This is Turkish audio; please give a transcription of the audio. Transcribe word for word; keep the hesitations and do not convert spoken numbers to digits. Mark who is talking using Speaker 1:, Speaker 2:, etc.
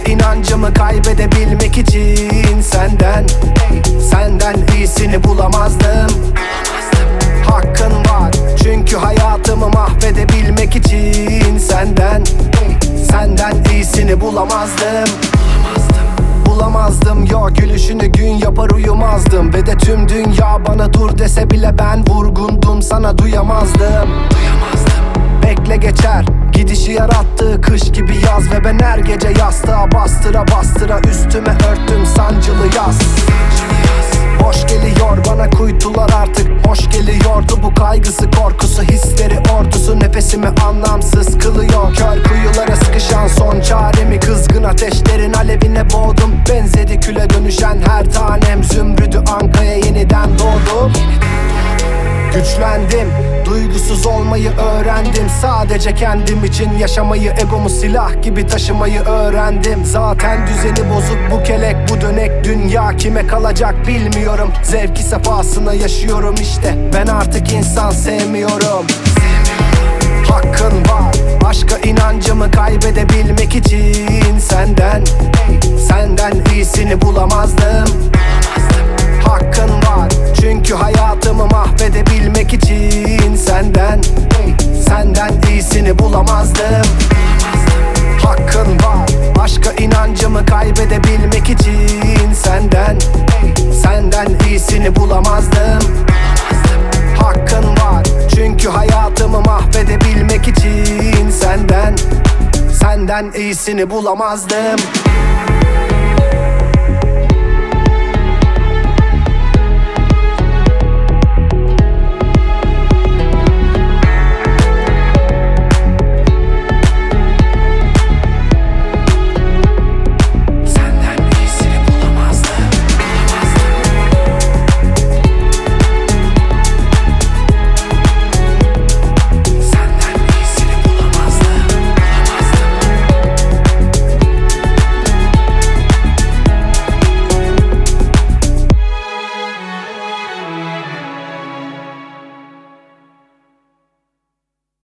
Speaker 1: inancımı kaybedebilmek için senden, senden iyisini bulamazdım. Hakkın var çünkü hayatımı mahvedebilmek için senden, senden iyisini bulamazdım. Bulamazdım yo, gülüşünü gün yapar uyumazdım. Ve de tüm dünya bana dur dese bile ben vurgundum sana, duyamazdım. Bekle geçer gidişi, yarattığı kış gibi yaz. Ve ben her gece yastığa bastıra bastıra üstüme örttüm sancılı yaz. Boş geliyor bana kuytular artık, hoş geliyordu bu kaygısı korkusu. Hisleri ordusu nefesimi anlamsız kılıyor. Kör kuyulara sıkışan son çaremi kızgın ateşlerin alevine boğdum. Benzedi küle dönüşen her tanem, zümrüdü ankaya yeniden doğdum. Güçlendim, duygusuz olmayı öğrendim. Sadece kendim için yaşamayı, egomu silah gibi taşımayı öğrendim. Zaten düzeni bozuk bu kelek, bu dönek dünya kime kalacak bilmiyorum. Zevki sefasına yaşıyorum işte, ben artık insan sevmiyorum. Hakkın var aşka inancımı kaybedebilmek için senden, senden iyisini bulamazdım. Hakkın var çünkü hayatımı mahvedebilmek için senden, senden iyisini bulamazdım. Hakkın var aşka inancımı kaybedebilmek için senden, senden iyisini bulamazdım. Hakkın var çünkü hayatımı mahvedebilmek için senden, senden iyisini bulamazdım.